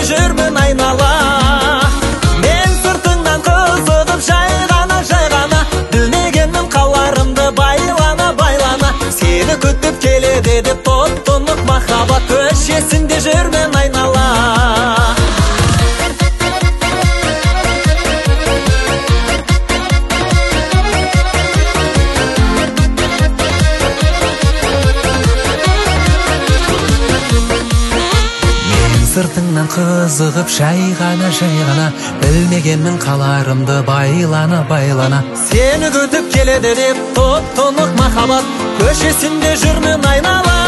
жүрмін айнала. Мен сыртыңнан қызығып жай ғана білмегенмін қаларымды байлана. Сені күтіп келеді деп топ-тұнық махаббат көшесінде жүрмін айнала. Сыртыңнан қызығып жай ғана білмегенмін қаларымды байлана. Сені күтіп келеді деп топ-тұнық махаббат көшесінде жүрмін айнала.